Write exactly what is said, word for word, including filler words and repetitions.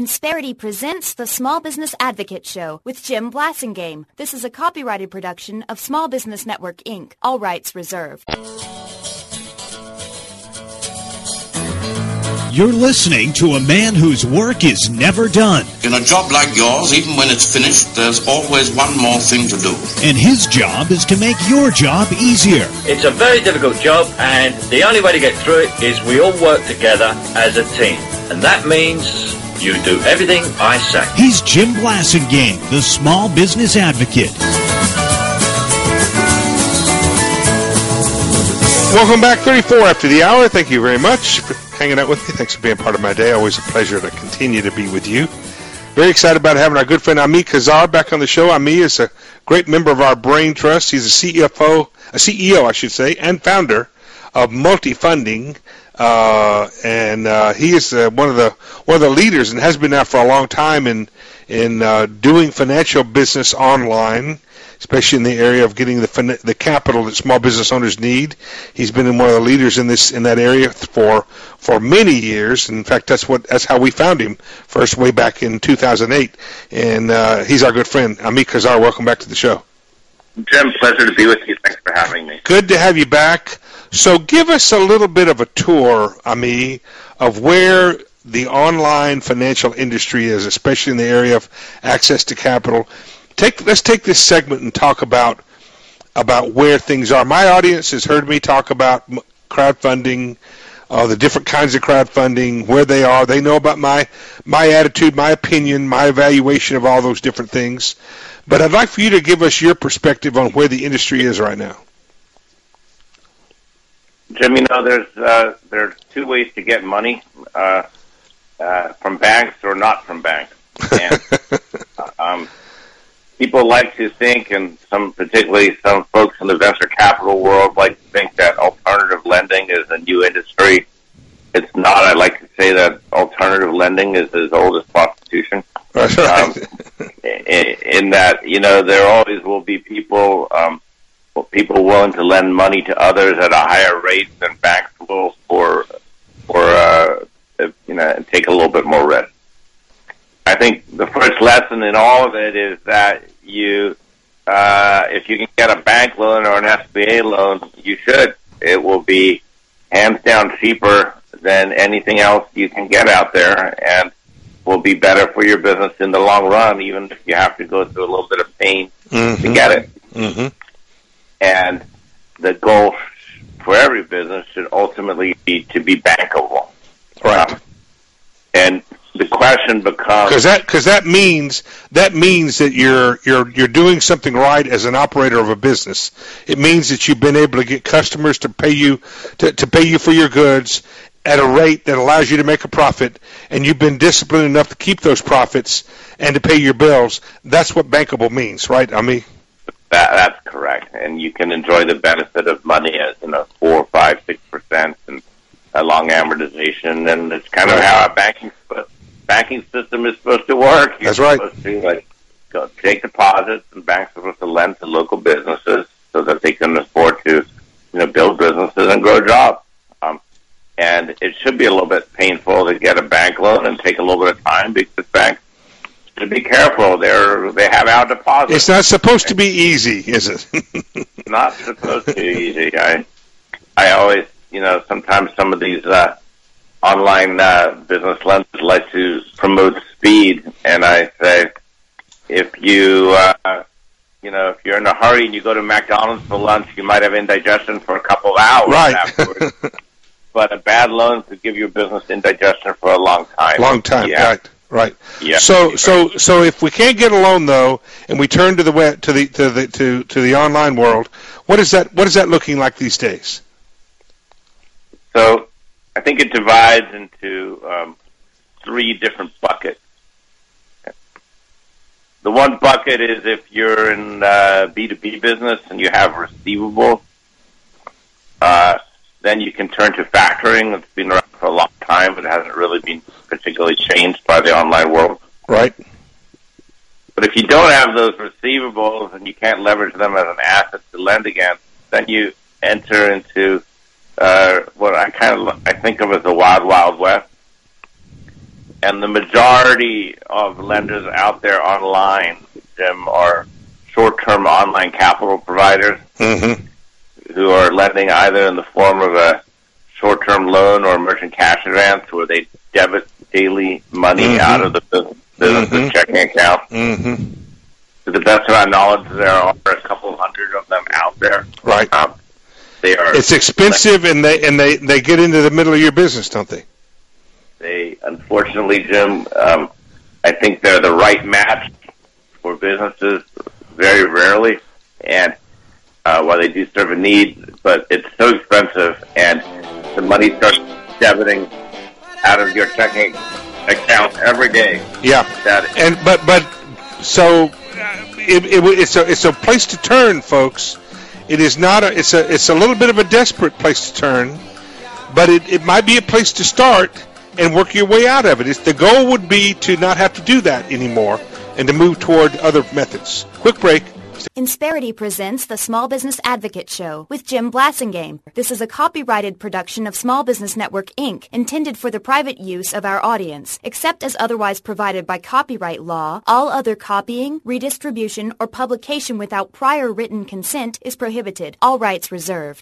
Insperity presents the Small Business Advocate Show with Jim Blasingame. This is a copyrighted production of Small Business Network, Incorporated. All rights reserved. You're listening to a man whose work is never done. In a job like yours, even when it's finished, there's always one more thing to do. And his job is to make your job easier. It's a very difficult job, and the only way to get through it is we all work together as a team. And that means you do everything I say. He's Jim Blasingame, the Small Business Advocate. Welcome back, thirty-four after the hour. Thank you very much for hanging out with me. Thanks for being part of my day. Always a pleasure to continue to be with you. Very excited about having our good friend Ami Kassar back on the show. Ami is a great member of our Brain Trust. He's a C F O, a C E O, I should say, and founder of Multifunding, uh, and uh, he is uh, one of the one of the leaders and has been now for a long time in in uh, doing financial business online, especially in the area of getting the the capital that small business owners need. He's been in one of the leaders in this in that area for for many years. In fact, that's what that's how we found him first, way back in two thousand eight. And uh, he's our good friend, Ami Kassar. Welcome back to the show. Jim, pleasure to be with you. Thanks for having me. Good to have you back. So give us a little bit of a tour, Ami, of where the online financial industry is, especially in the area of access to capital. Take, let's take this segment and talk about about where things are. My audience has heard me talk about crowdfunding, uh, the different kinds of crowdfunding, where they are. They know about my my attitude, my opinion, my evaluation of all those different things. But I'd like for you to give us your perspective on where the industry is right now. Jim, you know, there's uh, there's two ways to get money, uh, uh, from banks or not from banks. And um, people like to think, and some particularly some folks in the venture capital world like to think that alternative lending is a new industry. It's not. I like to say that alternative lending is as old as prostitution. That's right. Um, in, in that, you know, there always will be people, um, people willing to lend money to others at a higher rate than banks will, for, for uh, you know, take a little bit more risk. I think the first lesson in all of it is that you, uh, if you can get a bank loan or an S B A loan, you should. It will be hands down cheaper than anything else you can get out there, and will be better for your business in the long run, even if you have to go through a little bit of pain mm-hmm. to get it. Mm-hmm. And the goal for every business should ultimately be to be bankable. Right. Um, and the question becomes, because that because that means that means that you're you're you're doing something right as an operator of a business. It means that you've been able to get customers to pay you to, to pay you for your goods at a rate that allows you to make a profit, and you've been disciplined enough to keep those profits and to pay your bills. That's what bankable means, right, Ami? That, that's correct, and you can enjoy the benefit of money as, you know, four, five, six percent, and a long amortization, and it's kind of how a banking banking system is supposed to work. You're That's right. Supposed to, like, go take deposits, and banks are supposed to lend to local businesses so that they can afford to, you know, build businesses and grow jobs. Um, and it should be a little bit painful to get a bank loan and take a little bit of time, because banks should be careful. They're they have our deposits. It's not supposed to be easy, is it? It's not supposed to be easy. I I always, you know, sometimes some of these uh, online uh, business lenders like to promote speed, and I say, if you, uh, you know, if you're in a hurry and you go to McDonald's for lunch, you might have indigestion for a couple of hours right. afterwards. But a bad loan could give your business indigestion for a long time. Long time, yeah. right, right. Yeah. So, so, so, if we can't get a loan though, and we turn to the web, to the to the to to the online world, what is that? What is that looking like these days? So, I think it divides into um, three different buckets. The one bucket is if you're in uh, B two B business and you have receivables, uh, then you can turn to factoring. It's been around for a long time, but it hasn't really been particularly changed by the online world. Right. But if you don't have those receivables and you can't leverage them as an asset to lend against, then you enter into uh, what I kind of I think of as the wild, wild west. and the majority of lenders out there online, Jim, are short-term online capital providers Mm-hmm. who are lending either in the form of a short-term loan or a merchant cash advance where they debit daily money Mhm. out of the business, business's Mhm. checking account. Mm-hmm. To the best of my knowledge, there are a couple of hundred of them out there. Right. Um, they are. It's expensive, and they and they, they get into the middle of your business, don't they? They, unfortunately, Jim, um, I think they're the right match for businesses very rarely, and uh, while they do serve a need, but it's so expensive, and the money starts debiting out of your checking account every day. Yeah. That And but but so uh, it, it it's a it's a place to turn, folks. It is not a it's a it's a little bit of a desperate place to turn, but it, it might be a place to start and work your way out of it. It's, the goal would be to not have to do that anymore and to move toward other methods. Quick break. Insperity presents the Small Business Advocate Show with Jim Blassingame. This is a copyrighted production of Small Business Network, Incorporated, intended for the private use of our audience. Except as otherwise provided by copyright law, all other copying, redistribution, or publication without prior written consent is prohibited. All rights reserved.